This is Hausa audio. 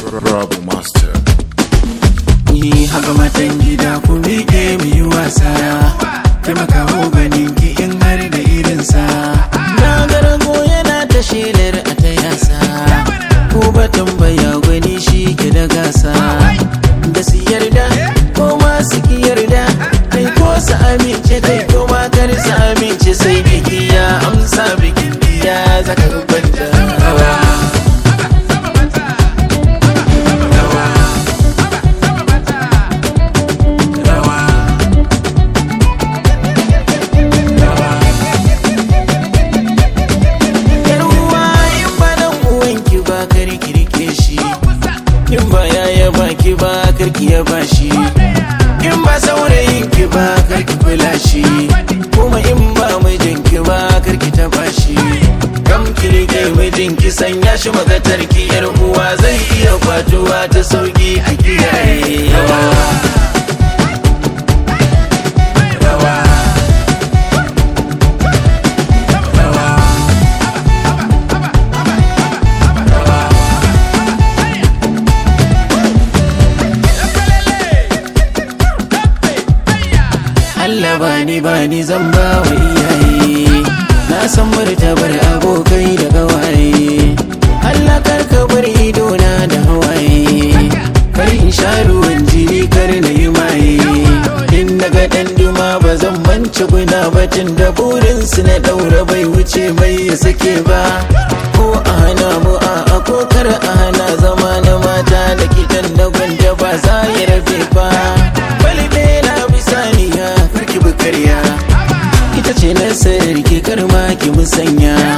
Rabu Master. Ni haka matan gida ku miƙe mu yi wasa, taimaka ganin ki in har da irinsa. Na garago yana ta shelar a ta yasa, ko ba tambaya gwani shi ke da gasa. Da su yarda ko masu ki yarda, kai ko su amince kai ko matar su amince, sai biki ya amsa bikin ya zaka rubanta rawa. In ba ya baki ba karki ya bashi, in ba saurayin ki ba karki kula shi, kuma in ba mijin ki ba karki ta bashi. Kam kirge mijin ki sanya shi magatar ki, yar uwa zai iya kwatuwa ta sauki a kiyaye. Allah bani zan ba wa iyaye, na san martabar abokai da gawaye. Allah karka bar idona da hawaye, kar in sha ruwan jini kar na yi maye. In naga dan duma ba zan mance guna batun da burinsu na daura bai wuce mai ya sake ba. Ko a hana mu a ko kar a hana zama na mata da kitan da gwanda ba za ya rabe ba. Balbe na bisaniya karya, ita ce nasarar ke karma ki musanya.